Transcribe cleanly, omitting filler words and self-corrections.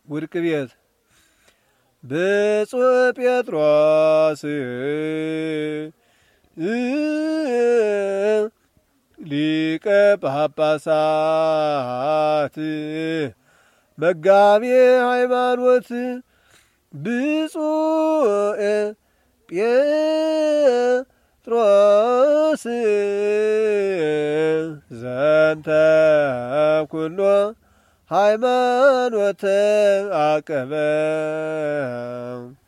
ውድቅ ቤት ብፁዕ ጴጥሮስ ሊቀ ጳጳሳት መጋቤ ሃይማኖት ብፁዕ ጴጥሮስ ዘንተ ኩሎ ሃይማኖተ አቀበ